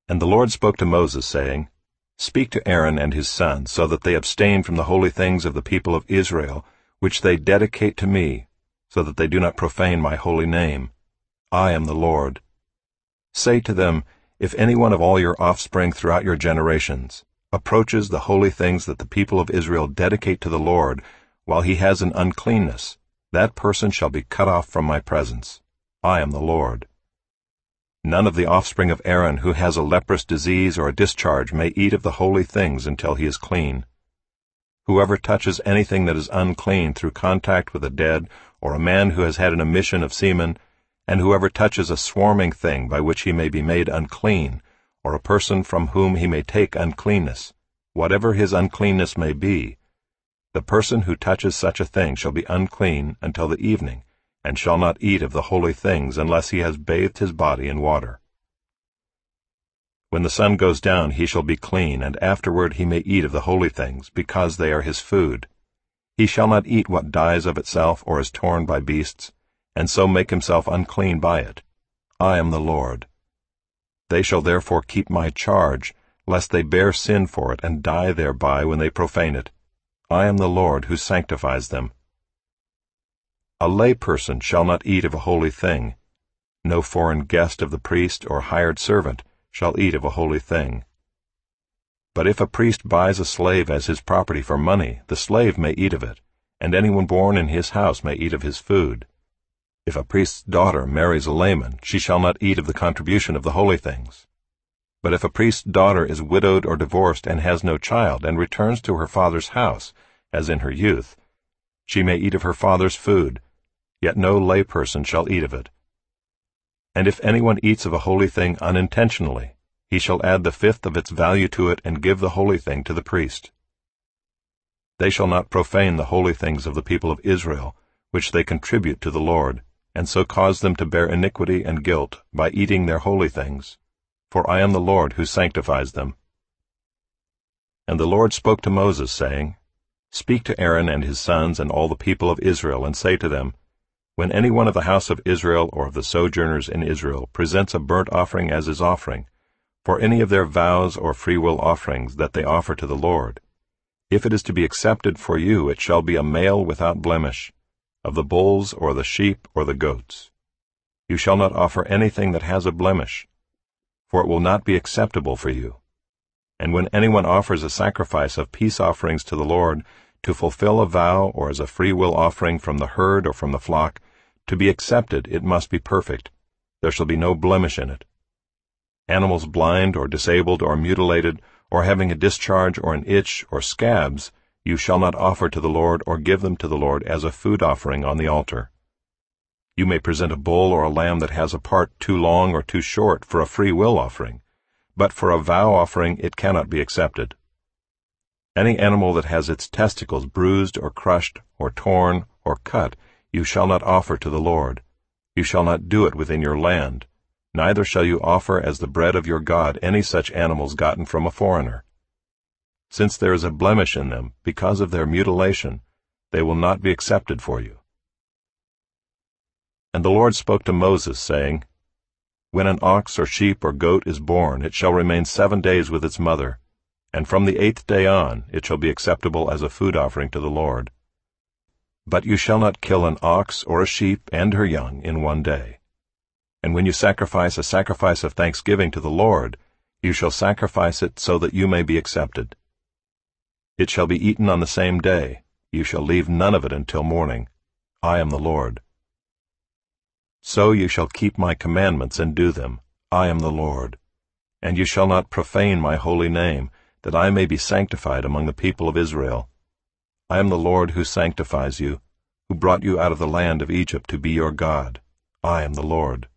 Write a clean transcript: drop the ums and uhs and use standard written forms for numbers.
And the Lord spoke to Moses, saying, Speak to Aaron and his sons, so that they abstain from the holy things of the people of Israel, which they dedicate to me, so that they do not profane my holy name. I am the Lord. Say to them, If any one of all your offspring throughout your generations approaches the holy things that the people of Israel dedicate to the Lord, while he has an uncleanness, that person shall be cut off from my presence. I am the Lord. None of the offspring of Aaron who has a leprous disease or a discharge may eat of the holy things until he is clean. Whoever touches anything that is unclean through contact with a dead, or a man who has had an emission of semen, and whoever touches a swarming thing by which he may be made unclean, or a person from whom he may take uncleanness, whatever his uncleanness may be, the person who touches such a thing shall be unclean until the evening, and shall not eat of the holy things unless he has bathed his body in water. When the sun goes down he shall be clean, and afterward he may eat of the holy things, because they are his food. He shall not eat what dies of itself or is torn by beasts, and so make himself unclean by it. I am the Lord. They shall therefore keep my charge, lest they bear sin for it and die thereby when they profane it. I am the Lord who sanctifies them. A lay person shall not eat of a holy thing. No foreign guest of the priest or hired servant shall eat of a holy thing. But if a priest buys a slave as his property for money, the slave may eat of it, and anyone born in his house may eat of his food. If a priest's daughter marries a layman, she shall not eat of the contribution of the holy things. But if a priest's daughter is widowed or divorced and has no child, and returns to her father's house, as in her youth, she may eat of her father's food, yet no lay person shall eat of it. And if anyone eats of a holy thing unintentionally, he shall add the fifth of its value to it and give the holy thing to the priest. They shall not profane the holy things of the people of Israel, which they contribute to the Lord, and so cause them to bear iniquity and guilt by eating their holy things. For I am the Lord who sanctifies them. And the Lord spoke to Moses, saying, Speak to Aaron and his sons and all the people of Israel, and say to them, When any one of the house of Israel or of the sojourners in Israel presents a burnt offering as his offering, for any of their vows or freewill offerings that they offer to the Lord, if it is to be accepted for you, it shall be a male without blemish, of the bulls or the sheep or the goats. You shall not offer anything that has a blemish, for it will not be acceptable for you. And when anyone offers a sacrifice of peace offerings to the Lord, to fulfill a vow or as a freewill offering from the herd or from the flock, to be accepted it must be perfect. There shall be no blemish in it. Animals blind or disabled or mutilated, or having a discharge or an itch or scabs, you shall not offer to the Lord or give them to the Lord as a food offering on the altar. You may present a bull or a lamb that has a part too long or too short for a free will offering, but for a vow offering it cannot be accepted. Any animal that has its testicles bruised or crushed or torn or cut you shall not offer to the Lord. You shall not do it within your land, neither shall you offer as the bread of your God any such animals gotten from a foreigner. Since there is a blemish in them because of their mutilation, they will not be accepted for you. And the Lord spoke to Moses, saying, When an ox or sheep or goat is born, it shall remain 7 days with its mother, and from the 8th day on it shall be acceptable as a food offering to the Lord. But you shall not kill an ox or a sheep and her young in 1 day. And when you sacrifice a sacrifice of thanksgiving to the Lord, you shall sacrifice it so that you may be accepted. It shall be eaten on the same day. You shall leave none of it until morning. I am the Lord. So you shall keep my commandments and do them. I am the Lord. And you shall not profane my holy name, that I may be sanctified among the people of Israel. I am the Lord who sanctifies you, who brought you out of the land of Egypt to be your God. I am the Lord.